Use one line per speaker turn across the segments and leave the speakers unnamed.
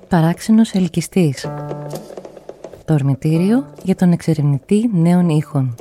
Παράξενος ελκυστής. Το ορμητήριο για τον εξερευνητή νέων ήχων.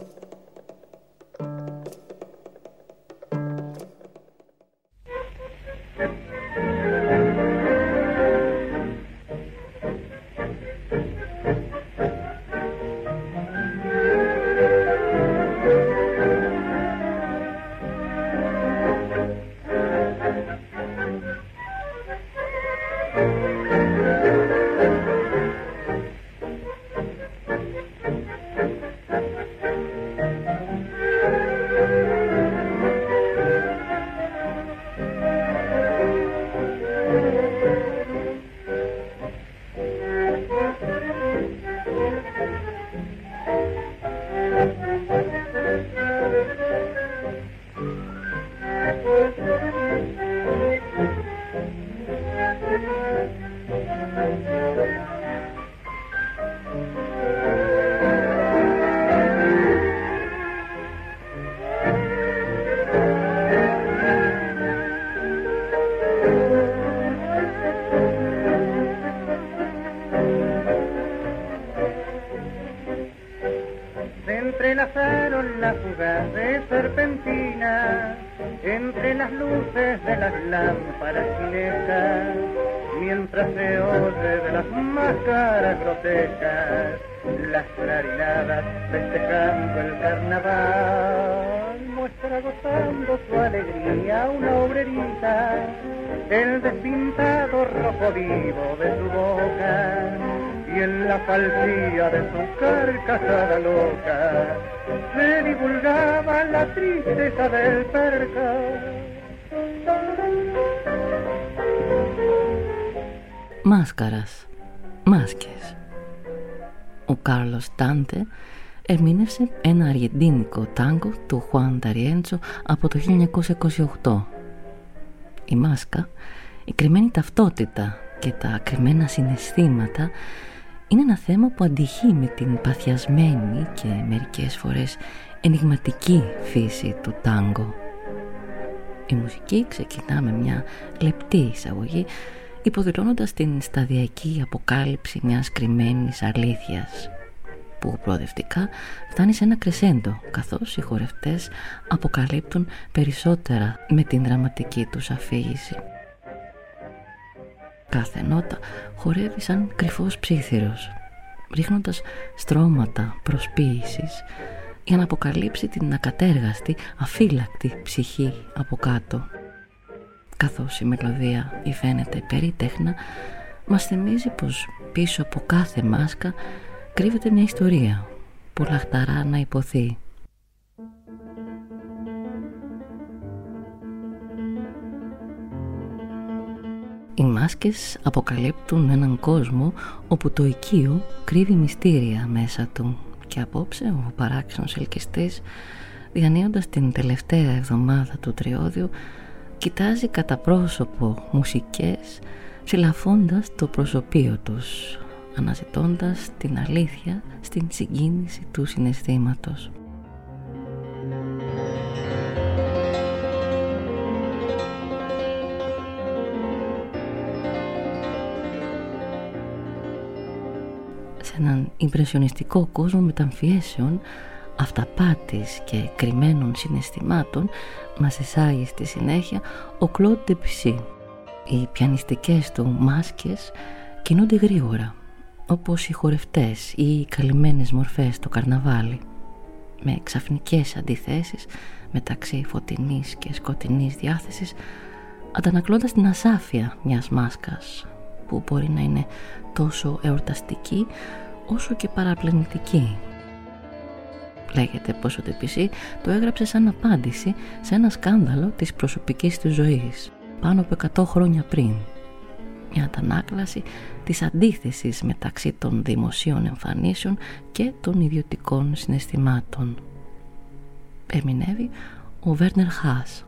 Μάσκαρας. Μάσκες. Ο Κάρλος Τάντε ερμήνευσε ένα αργεντίνικο τάγκο του Χουάν Νταριέντσο από το 1928. Η μάσκα, η κρυμμένη ταυτότητα και τα κρυμμένα συναισθήματα είναι ένα θέμα που αντυχεί με την παθιασμένη και μερικές φορές ενιγματική φύση του τάγκο. Η μουσική ξεκινά με μια λεπτή εισαγωγή, υποδηλώνοντας την σταδιακή αποκάλυψη μιας κρυμμένης αλήθειας, που προοδευτικά φτάνει σε ένα κρεσέντο, καθώς οι χορευτές αποκαλύπτουν περισσότερα με την δραματική τους αφήγηση. Κάθε νότα χορεύει σαν κρυφός ψίθυρος, ρίχνοντας στρώματα προσποίησης για να αποκαλύψει την ακατέργαστη, αφύλακτη ψυχή από κάτω. Καθώς η μελωδία υφαίνεται περίτεχνα, μας θυμίζει πως πίσω από κάθε μάσκα κρύβεται μια ιστορία που λαχταρά να υποθεί. Οι μάσκες αποκαλύπτουν έναν κόσμο όπου το οικείο κρύβει μυστήρια μέσα του, και απόψε ο παράξενος ελκυστής, διανύοντας την τελευταία εβδομάδα του τριώδιου, κοιτάζει κατά πρόσωπο μουσικές, συλλαφώντας το προσωπείο τους, αναζητώντας την αλήθεια στην συγκίνηση του συναισθήματος. Σε έναν ιμπρεσιονιστικό κόσμο μεταμφιέσεων, αυταπάτης και κρυμμένων συναισθημάτων, μας εισάγει στη συνέχεια ο Κλοντ Ντεμπισί. Οι πιανιστικές του μάσκες κινούνται γρήγορα, όπως οι χορευτές ή οι καλυμμένες μορφές στο καρναβάλι, με ξαφνικές αντιθέσεις μεταξύ φωτεινής και σκοτεινής διάθεσης, αντανακλώντας την ασάφεια μιας μάσκας, που μπορεί να είναι τόσο εορταστική όσο και παραπλανητική. Λέγεται πως ο Ντεμπισί το έγραψε σαν απάντηση σε ένα σκάνδαλο της προσωπικής του ζωής πάνω από 100 χρόνια πριν. Μια αντανάκλαση της αντίθεσης μεταξύ των δημοσίων εμφανίσεων και των ιδιωτικών συναισθημάτων. Ερμηνεύει ο Βέρνερ Χάς.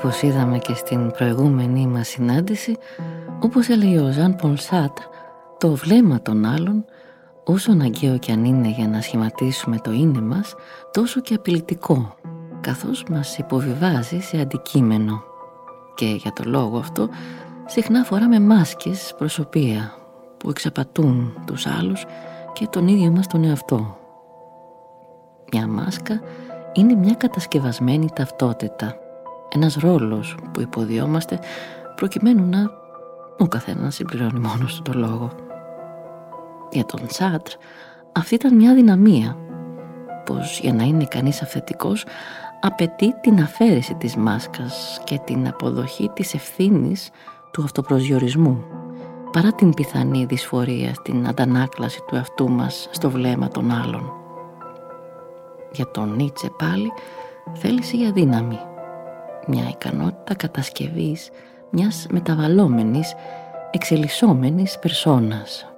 Όπως είδαμε και στην προηγούμενη μας συνάντηση, όπως έλεγε ο Ζαν Πολ Σάρτρ, το βλέμμα των άλλων, όσο αναγκαίο κι αν είναι για να σχηματίσουμε το είναι μας, τόσο και απειλητικό, καθώς μας υποβιβάζει σε αντικείμενο. Και για το λόγο αυτό, συχνά φοράμε μάσκες προσωπία που εξαπατούν τους άλλους και τον ίδιο μας τον εαυτό. Μια μάσκα είναι μια κατασκευασμένη ταυτότητα, ένας ρόλος που υποδιόμαστε προκειμένου να ο καθένας συμπληρώνει μόνος του το λόγο. Για τον Σάρτρ αυτή ήταν μια αδυναμία, πως για να είναι κανείς αυθεντικός απαιτεί την αφαίρεση της μάσκας και την αποδοχή της ευθύνης του αυτοπροσδιορισμού, παρά την πιθανή δυσφορία στην αντανάκλαση του εαυτού μας στο βλέμμα των άλλων. Για τον Νίτσε πάλι θέλησε για δύναμη, μια ικανότητα κατασκευής μιας μεταβαλλόμενης, εξελισσόμενης περσόνας.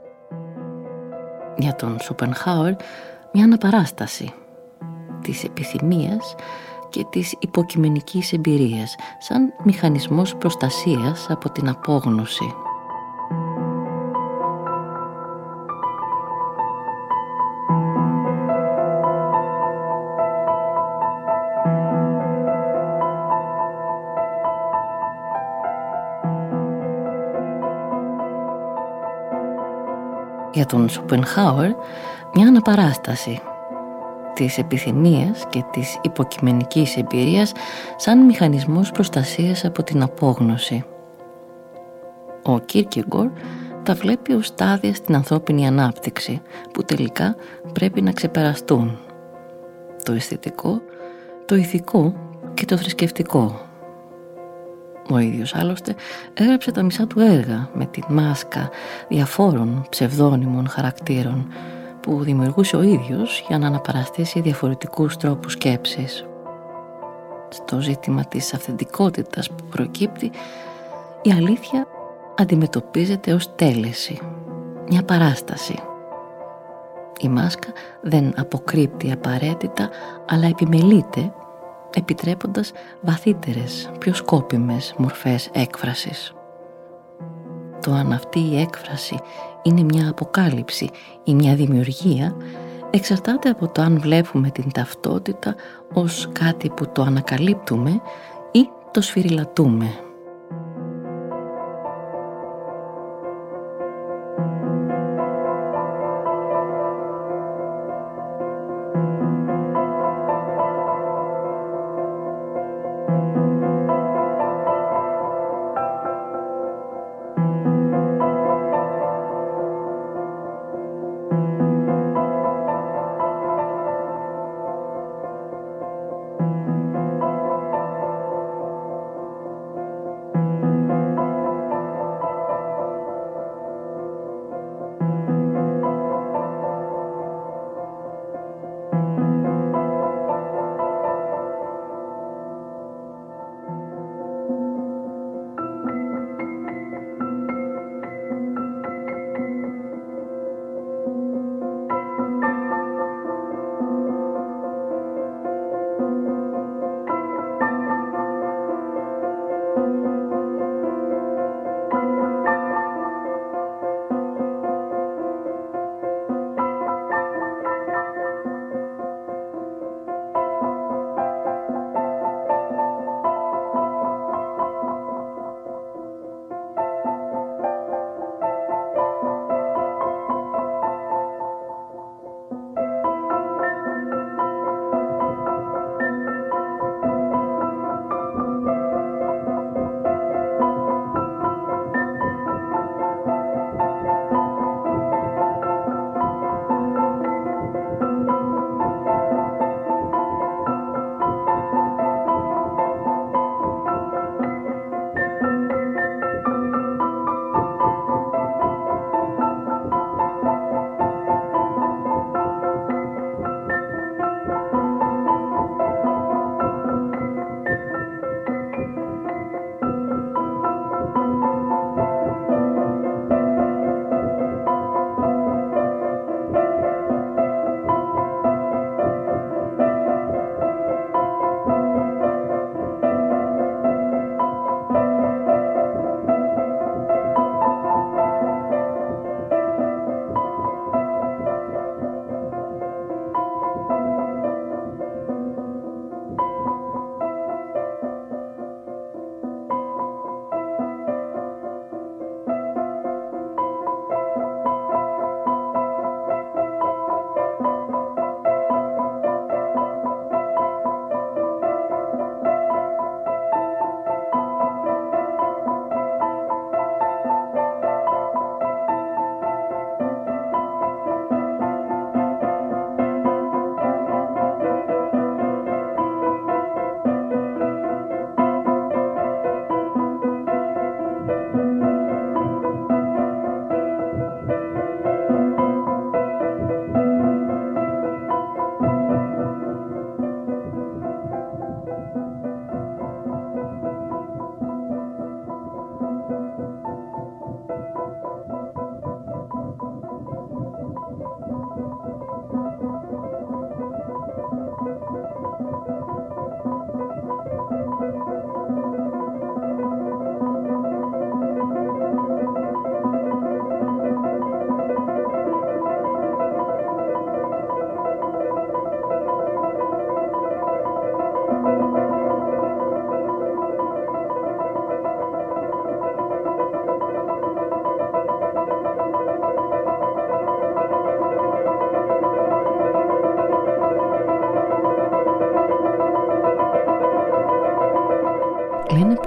Για τον Σοπενχάουερ μια αναπαράσταση της επιθυμίας και της υποκειμενικής εμπειρίας, σαν μηχανισμός προστασίας από την απόγνωση. Για τον Σοπενχάουερ μια αναπαράσταση της επιθυμίας και της υποκειμενικής εμπειρίας σαν μηχανισμός προστασίας από την απόγνωση. Ο Κίρκεγκορ τα βλέπει ως στάδια στην ανθρώπινη ανάπτυξη που τελικά πρέπει να ξεπεραστούν: το αισθητικό, το ηθικό και το θρησκευτικό. Ο ίδιος άλλωστε έγραψε τα μισά του έργα με τη μάσκα διαφόρων ψευδώνυμων χαρακτήρων που δημιουργούσε ο ίδιος για να αναπαραστήσει διαφορετικούς τρόπους σκέψης. Στο ζήτημα της αυθεντικότητας που προκύπτει, η αλήθεια αντιμετωπίζεται ως τέλεση, μια παράσταση. Η μάσκα δεν αποκρύπτει απαραίτητα, αλλά επιμελείται, επιτρέποντας βαθύτερες, πιο σκόπιμες μορφές έκφρασης. Το αν αυτή η έκφραση είναι μια αποκάλυψη ή μια δημιουργία εξαρτάται από το αν βλέπουμε την ταυτότητα ως κάτι που το ανακαλύπτουμε ή το σφυριλατούμε.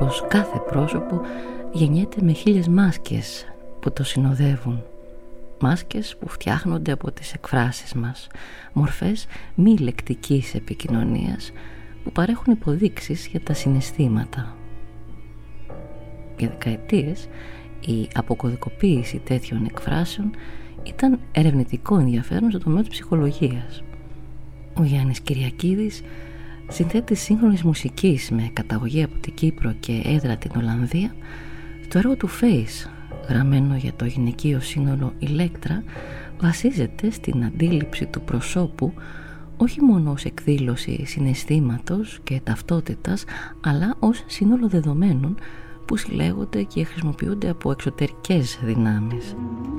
πως κάθε πρόσωπο γεννιέται με 1000 μάσκες που το συνοδεύουν. Μάσκες που φτιάχνονται από τις εκφράσεις μας, μορφές μη λεκτικής επικοινωνίας που παρέχουν υποδείξεις για τα συναισθήματα. Για δεκαετίες η αποκωδικοποίηση τέτοιων εκφράσεων ήταν ερευνητικό ενδιαφέρον στο τομέα της ψυχολογίας. Ο Γιάννης Κυριακίδης, συνθέτης σύγχρονης μουσικής με καταγωγή από την Κύπρο και έδρα την Ολλανδία, στο έργο του Face, γραμμένο για το γυναικείο σύνολο Ηλέκτρα, βασίζεται στην αντίληψη του προσώπου όχι μόνο ως εκδήλωση συναισθήματος και ταυτότητας, αλλά ως σύνολο δεδομένων που συλλέγονται και χρησιμοποιούνται από εξωτερικές δυνάμεις.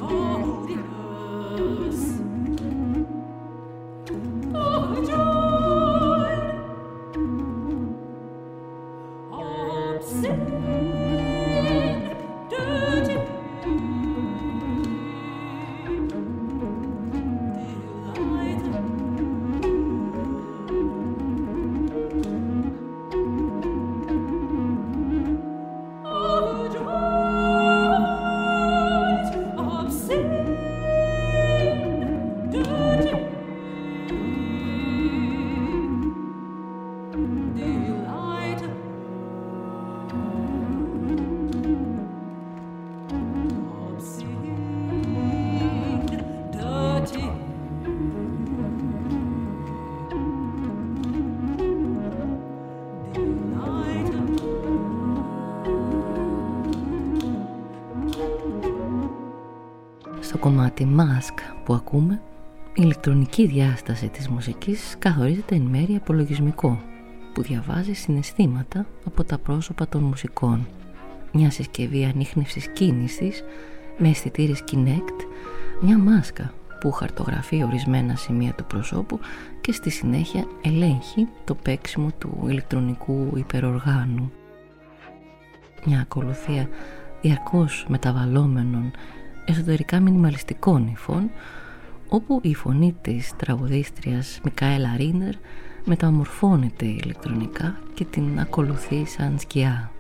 Στο κομμάτι Mask που ακούμε, η ηλεκτρονική διάσταση της μουσικής καθορίζεται εν μέρει από λογισμικό, που διαβάζει συναισθήματα από τα πρόσωπα των μουσικών. Μια συσκευή ανίχνευσης κίνησης με αισθητήρι Kinect, μια μάσκα που χαρτογραφεί ορισμένα σημεία του προσώπου και στη συνέχεια ελέγχει το παίξιμο του ηλεκτρονικού υπεροργάνου. Μια ακολουθία διαρκώς μεταβαλλόμενων εσωτερικά μινιμαλιστικών υφών, όπου η φωνή της τραγουδίστριας Μικαέλα Ρίνερ μεταμορφώνεται ηλεκτρονικά και την ακολουθεί σαν σκιά.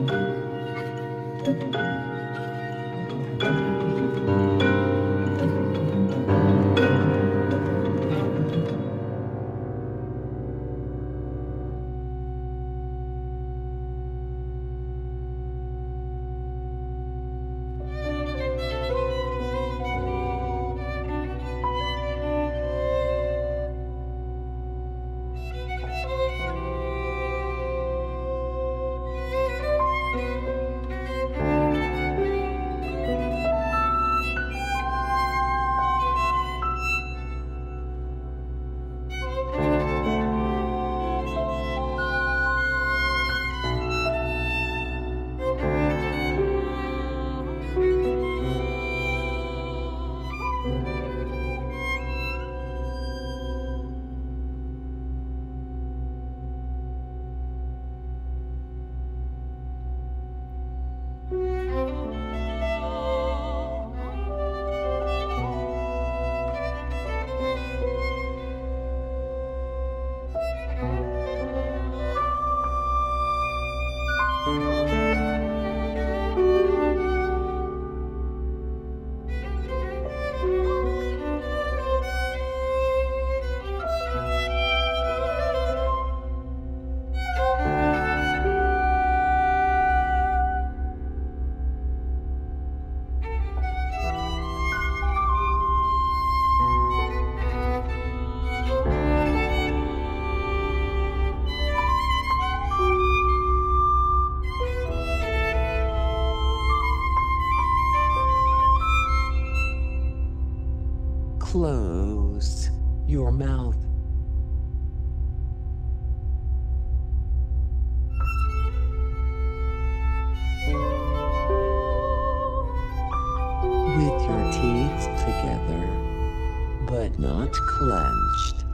Close your mouth. With your teeth together, but not clenched.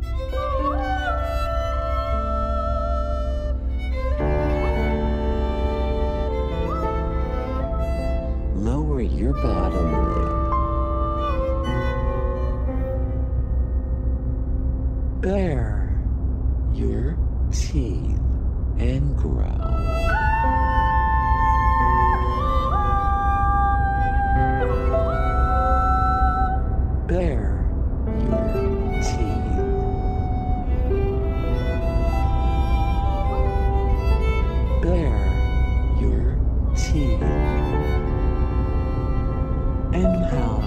Lower your bottom lip. Bare your teeth and growl. Bare your teeth. Bare your teeth and howl.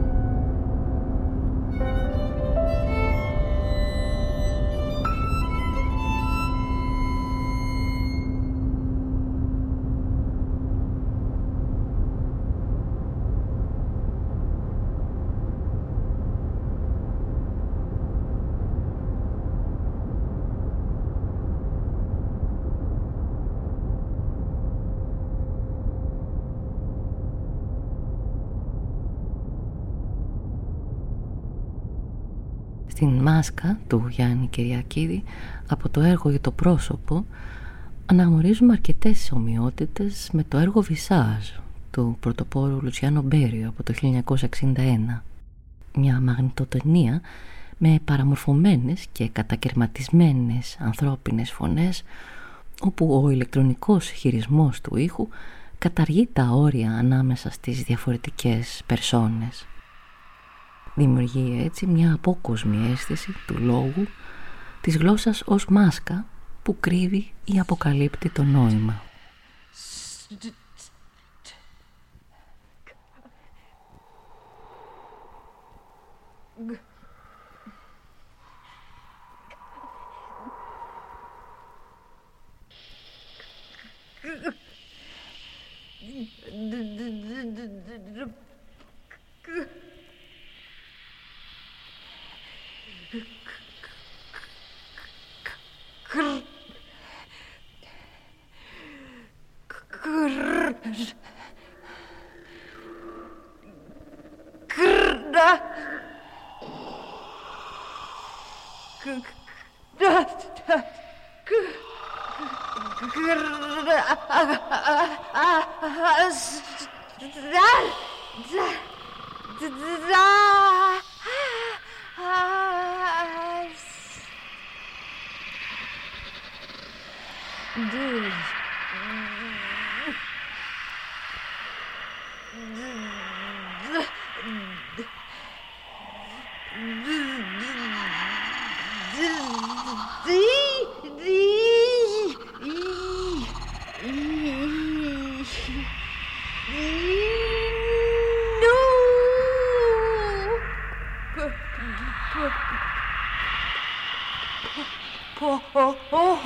Στην Μάσκα του Γιάννη Κυριακίδη, από το έργο για το πρόσωπο, αναγνωρίζουμε αρκετές ομοιότητες με το έργο Βισάζ του πρωτοπόρου Λουτσιάνο Μπέριο από το 1961. Μια μαγνητοτενία με παραμορφωμένες και κατακαιρματισμένες ανθρώπινες φωνές, όπου ο ηλεκτρονικός χειρισμός του ήχου καταργεί τα όρια ανάμεσα στις διαφορετικές περσόνες. Δημιουργεί έτσι μια απόκοσμη αίσθηση του λόγου, της γλώσσας ως μάσκα που κρύβει ή αποκαλύπτει το νόημα.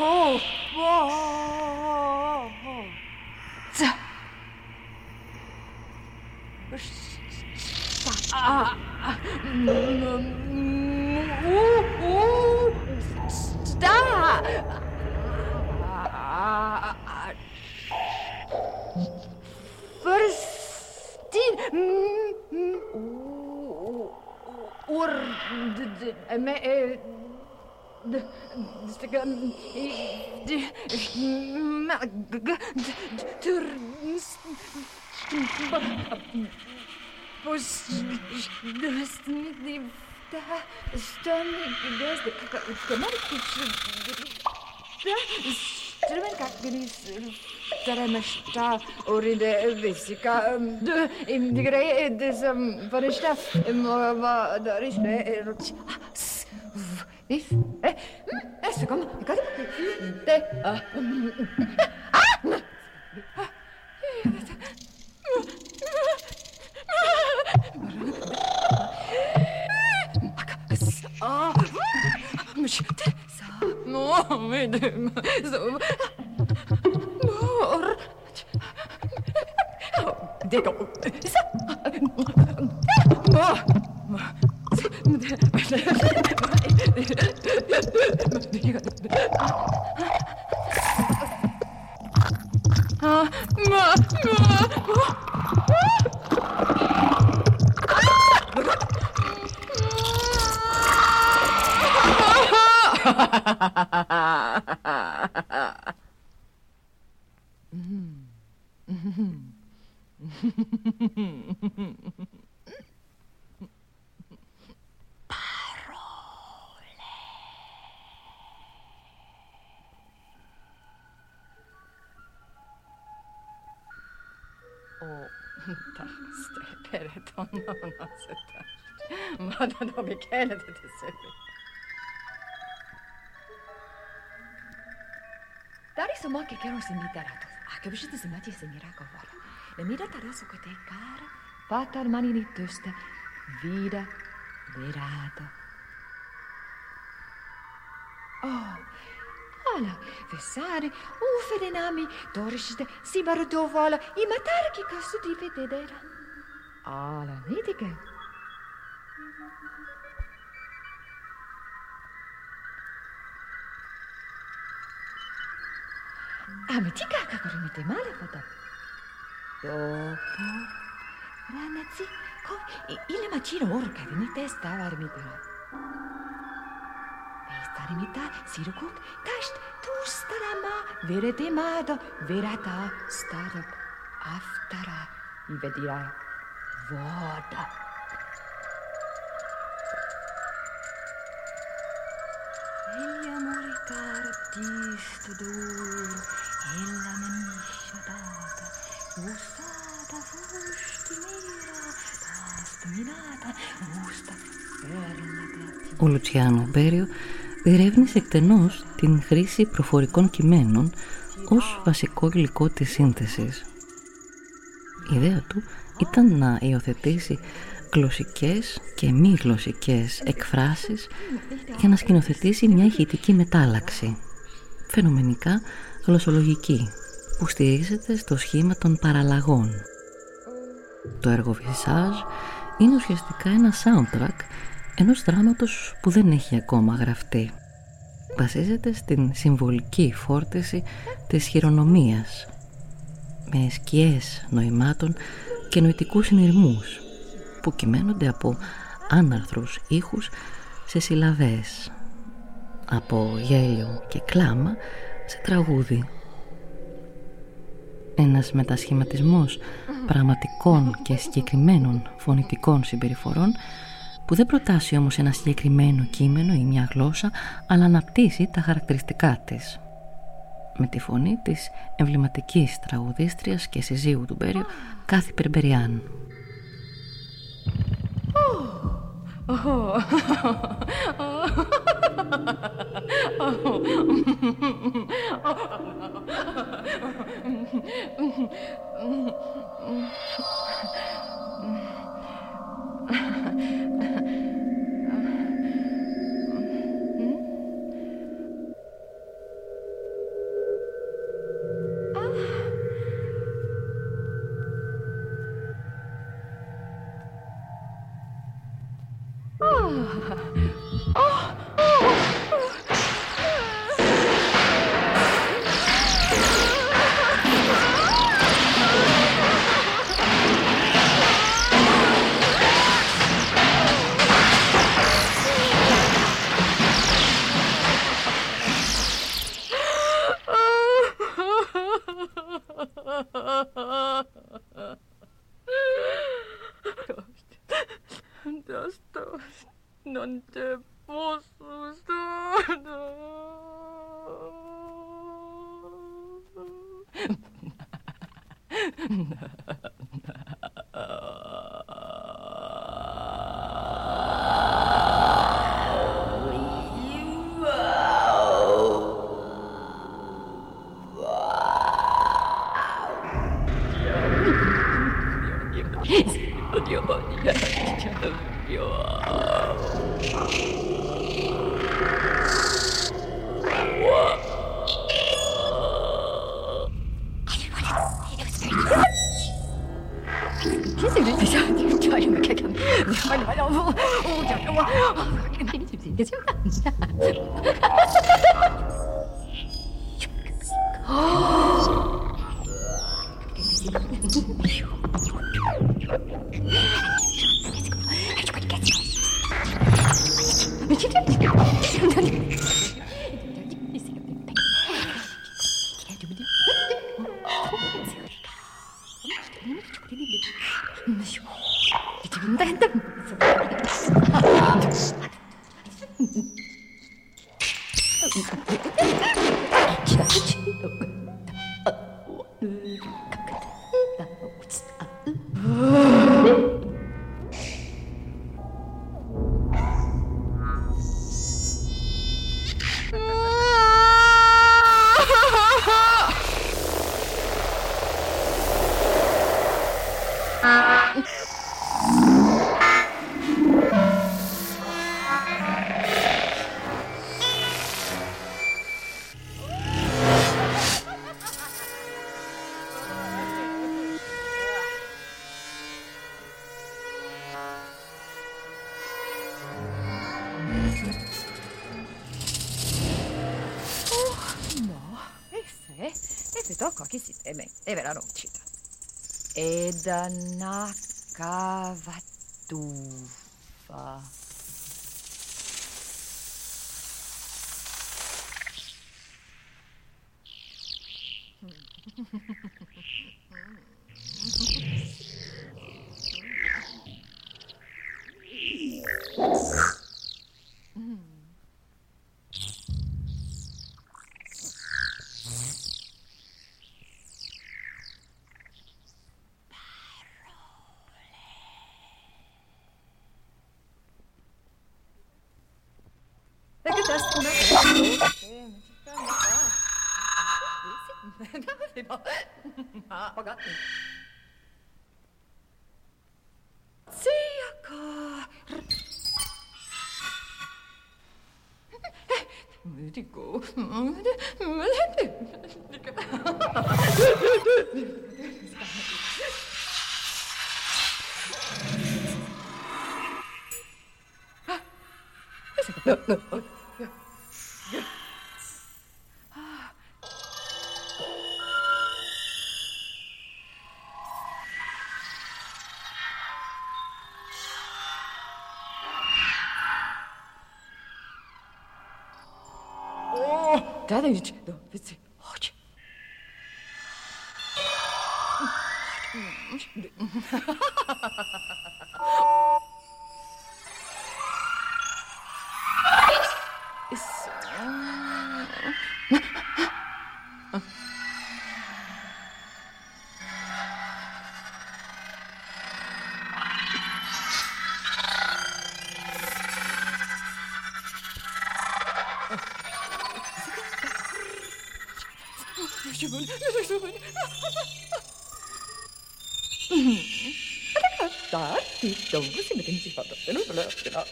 Darius oma che ero simiterato. Che uscite se matti se miracolo. Le mira tarasso che te cara. Patar mani di tusta. Vida verata. Oh. Ala, vesare, ufedenami, doriste, sibarudovala, I matarki kasu di vedera. Ala, nidige. Amitica kakorimite male fata. Dopo, ragazzi, il mattino orca venite stava armitare. Starimita, sirukut, tast, tustarama, veretemada, verata, starab, aftara, I vedira, voda. Egli amore cara, disto dur, ella maniscia data, usata, fusti mira, tast minata, usta, ferna,
Ο Λουτσιάνο Μπέριο διερεύνησε εκτενώς την χρήση προφορικών κειμένων ως βασικό υλικό της σύνθεσης. Η ιδέα του ήταν να υιοθετήσει γλωσσικές και μη γλωσσικές εκφράσεις για να σκηνοθετήσει μια ηχητική μετάλλαξη, φαινομενικά γλωσσολογική, που στηρίζεται στο σχήμα των παραλλαγών. Το έργο Visage είναι ουσιαστικά ένα soundtrack ενός δράματος που δεν έχει ακόμα γραφτεί. Βασίζεται στην συμβολική φόρτιση της χειρονομίας, με σκιές νοημάτων και νοητικούς συνειρμούς που κυμαίνονται από άναρθρους ήχους σε συλλαβές, από γέλιο και κλάμα σε τραγούδι. Ένας μετασχηματισμός πραγματικών και συγκεκριμένων φωνητικών συμπεριφορών που δεν προτάσει όμως ένα συγκεκριμένο κείμενο ή μια γλώσσα, αλλά αναπτύσσει τα χαρακτηριστικά της. Με τη φωνή της εμβληματικής τραγουδίστριας και συζύγου του Μπέριο, Κάθη Περμπεριάν.
Non te posso stare. Che si teme, è vera nocita. Ed anacavatufa. Dico. Dada dicendo, vezi, oggi. Don't listen to things you found up. They're not allowed, you know.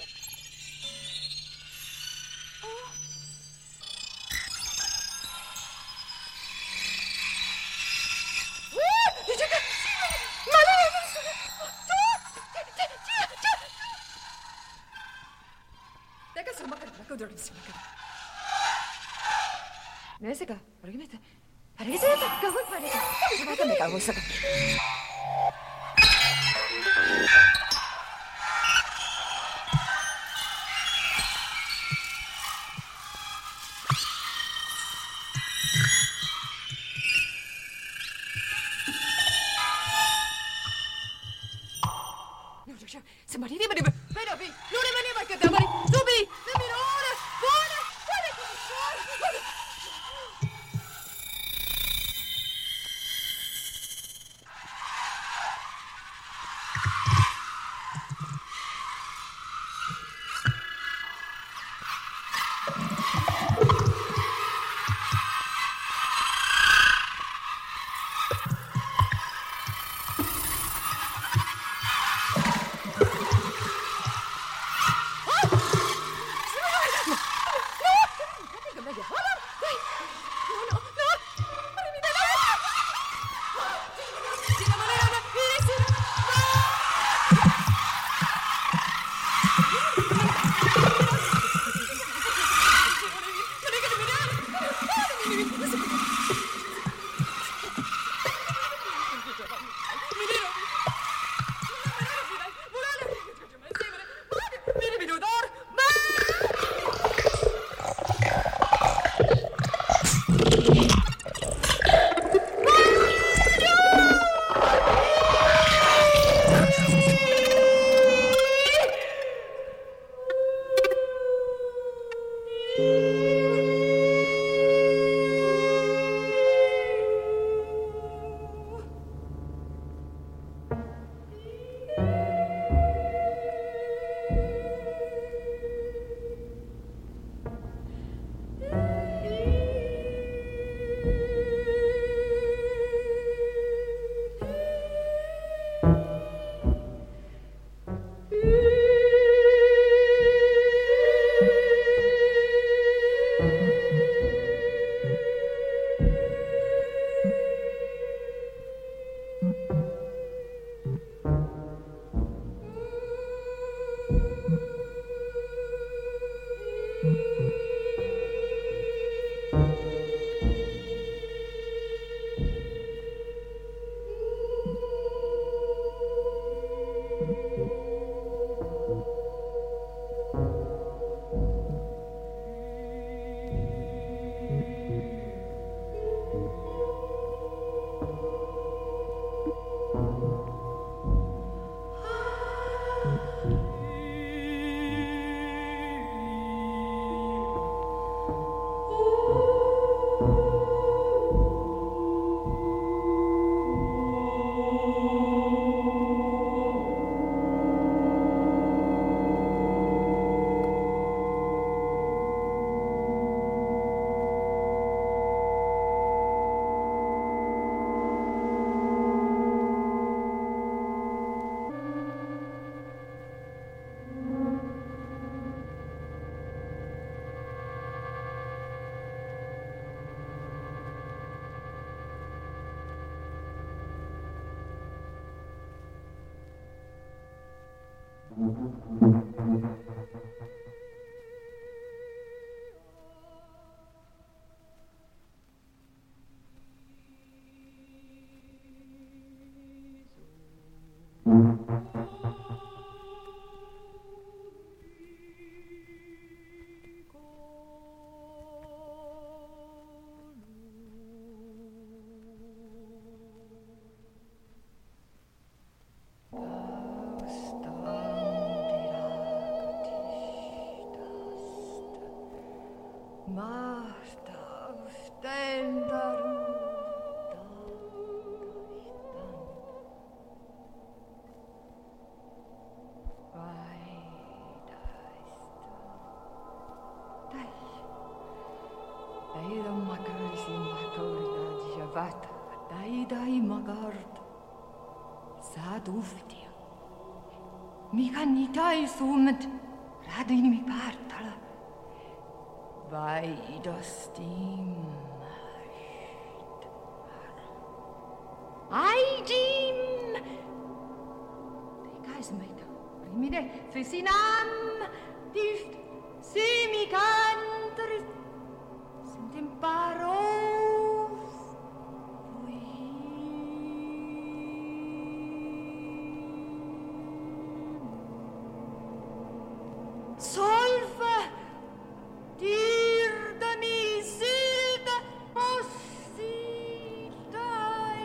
Nese ka, parigimete. Parigimete, kahoy parigimete. Sabata me kahoy sabata. Somebody, anybody, better be. No, anybody, get somebody. Zubi, let me know. Saduftia. Mikä niitä ei summet radini mi partala. Vaidostim. Ai Jim. Te käis meitä. Rimide fysinam. Tift. Si mi cantris sunt in paros voi solve dir de mi silde ossidai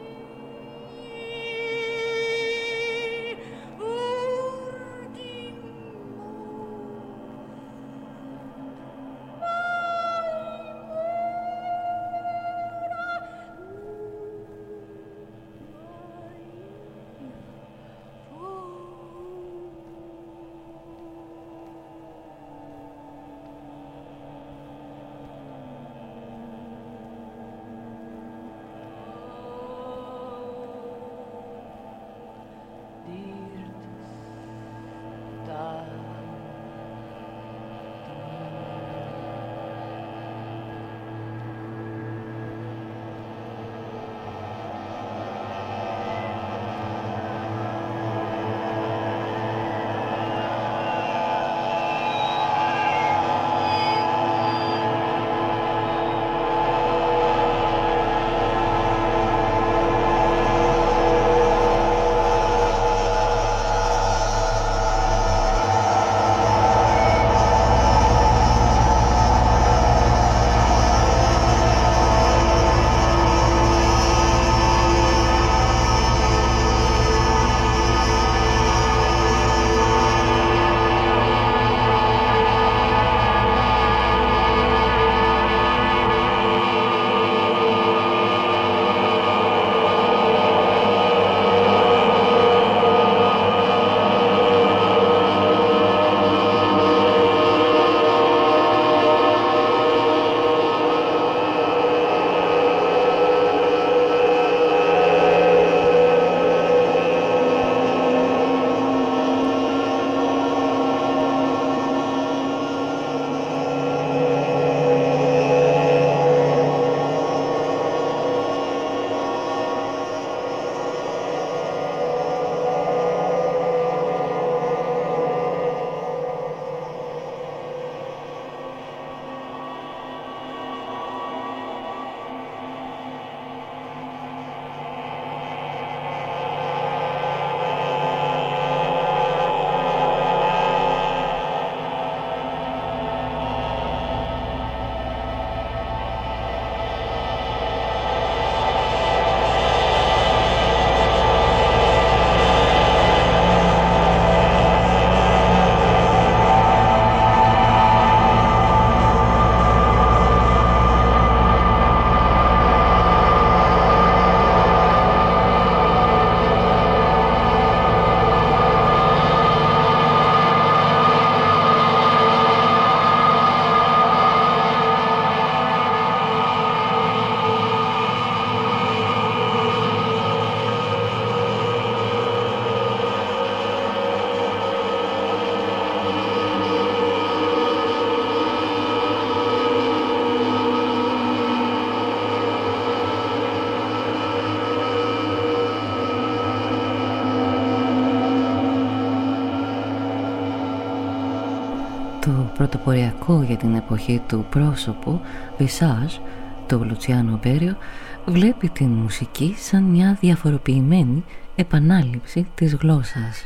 Το πρωτοποριακό για την εποχή του πρόσωπο, Visage, του Λουτσιάνο Μπέριο, βλέπει την μουσική σαν μια διαφοροποιημένη επανάληψη της γλώσσας.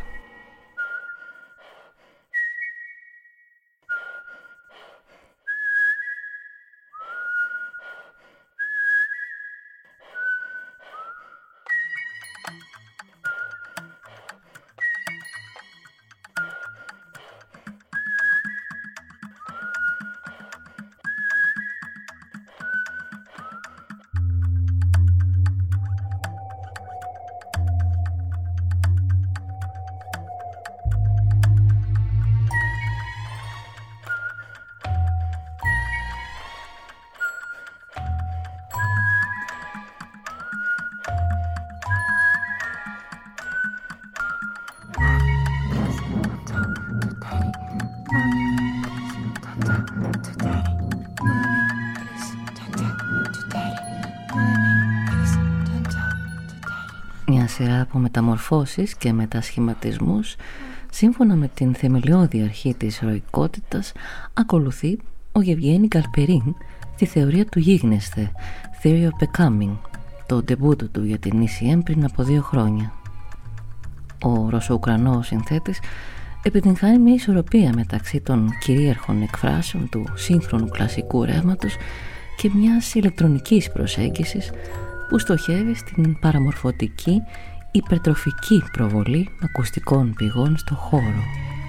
Μια σειρά από μεταμορφώσεις και μετασχηματισμούς Σύμφωνα με την θεμελιώδη αρχή της ηρωικότητας, ακολουθεί ο Γεβγένι Γκαλπερίν τη θεωρία του γίγνεσθε, Theory of Becoming, το ντεμπούτο του για την ECM πριν από 2 χρόνια. Ο Ρωσο-Ουκρανός συνθέτης επιτυγχάνει μια ισορροπία μεταξύ των κυρίαρχων εκφράσεων του σύγχρονου κλασικού ρεύματος και μιας ηλεκτρονικής προσέγγισης που στοχεύει στην παραμορφωτική υπερτροφική προβολή ακουστικών πηγών στο χώρο.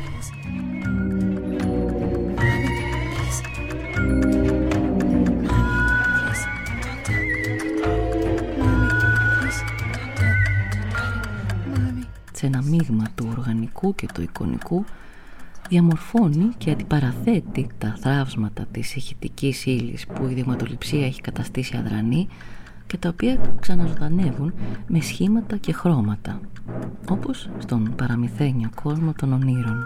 Σε ένα μείγμα του οργανικού και του εικονικού διαμορφώνει και αντιπαραθέτει τα θραύσματα της ηχητικής ύλης που η δειγματοληψία έχει καταστήσει αδρανή και τα οποία ξαναζωντανεύουν με σχήματα και χρώματα, όπως στον παραμυθένιο κόσμο των ονείρων.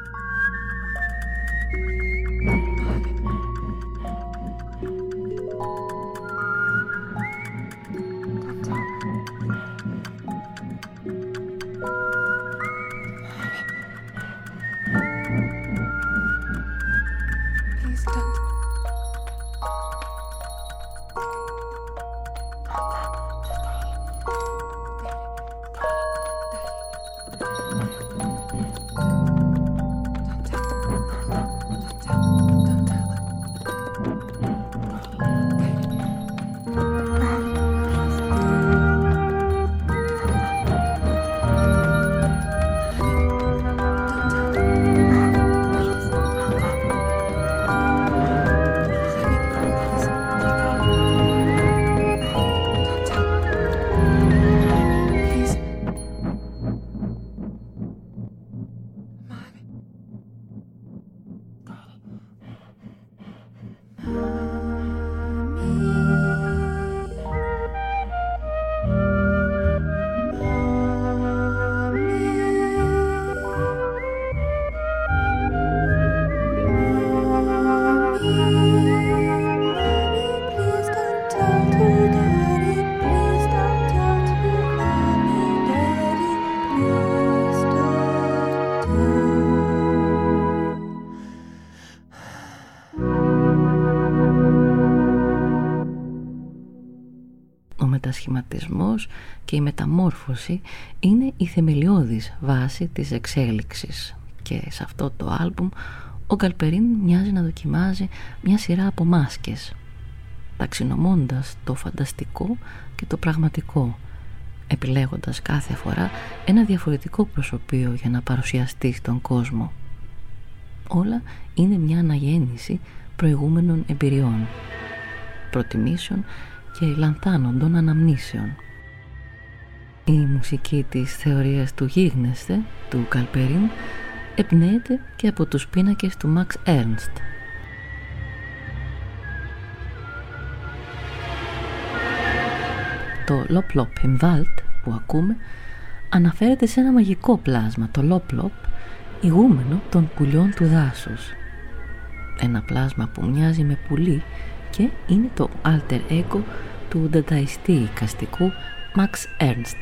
Ο μετασχηματισμός και η μεταμόρφωση είναι η θεμελιώδης βάση της εξέλιξης και σε αυτό το άλμπουμ ο Γκαλπερίν μοιάζει να δοκιμάζει μια σειρά από μάσκες, ταξινομώντας το φανταστικό και το πραγματικό, επιλέγοντας κάθε φορά ένα διαφορετικό προσωπείο για να παρουσιαστεί στον κόσμο. Όλα είναι μια αναγέννηση προηγούμενων εμπειριών, προτιμήσεων και λανθάνοντων αναμνήσεων. Η μουσική της θεωρίας του γίγνεσθε, του Γκαλπερίν, εμπνέεται και από τους πίνακες του Μαξ Έρνστ. Το Lop Lop im Wald που ακούμε αναφέρεται σε ένα μαγικό πλάσμα, το Lop Lop, ηγούμενο των πουλιών του δάσους. Ένα πλάσμα που μοιάζει με πουλί και είναι το alter ego του ντανταϊστή εικαστικού Μαξ Έρνστ.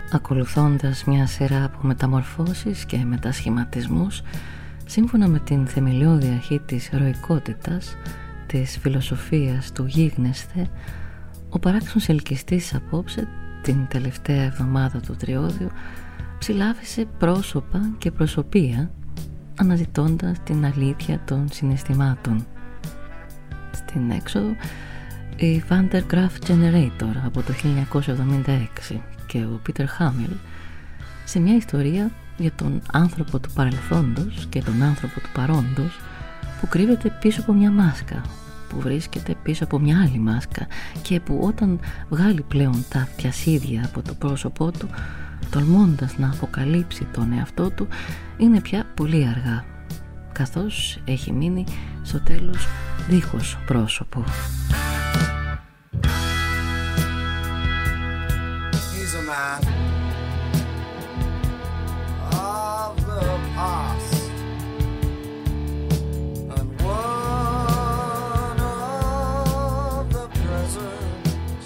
ακολουθώντας μια σειρά από μεταμορφώσεις και μετασχηματισμούς σύμφωνα με την θεμελιώδη αρχή της ροικότητας, της φιλοσοφίας του γίγνεσθε, ο παράξενος ελκυστής απόψε την τελευταία εβδομάδα του τριώδιου ψηλάφισε πρόσωπα και προσωπία αναζητώντας την αλήθεια των συναισθημάτων. Στην έξοδο η Van der Graaf Generator από το 1976 και ο Peter Hamel σε μια ιστορία για τον άνθρωπο του παρελθόντος και τον άνθρωπο του παρόντος που κρύβεται πίσω από μια μάσκα, που βρίσκεται πίσω από μια άλλη μάσκα και που όταν βγάλει πλέον τα αυτιασίδια από το πρόσωπό του, τολμώντας να αποκαλύψει τον εαυτό του, είναι πια πολύ αργά, καθώς έχει μείνει στο τέλος δίχως πρόσωπο.
He's a man of the past and one of the present,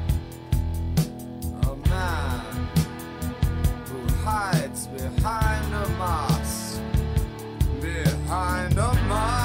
a man who hides behind a mask, behind a mask.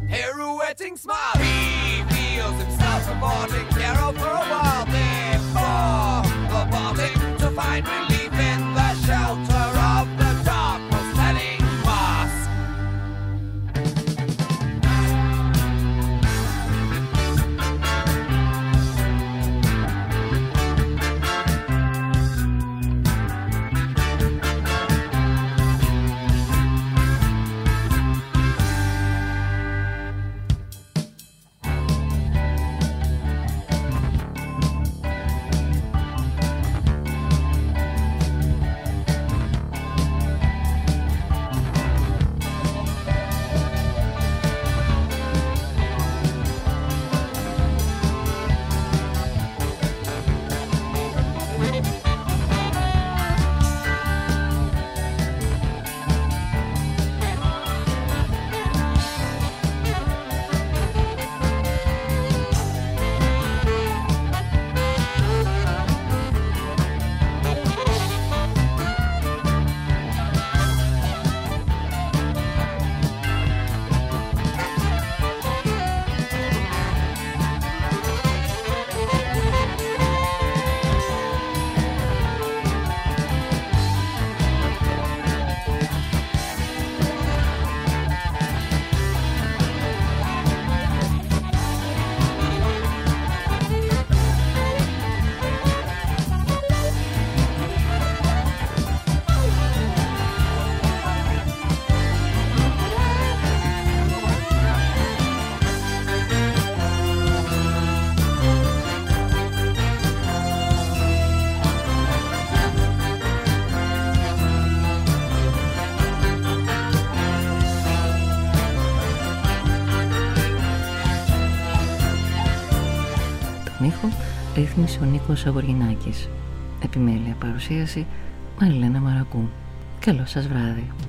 Smile. He feels himself a morning care for a while before
ρύθμισε ο Νίκος Αγοργινάκης. Επιμέλεια παρουσίαση Μαριλένα Μαρακού. Καλό σας βράδυ.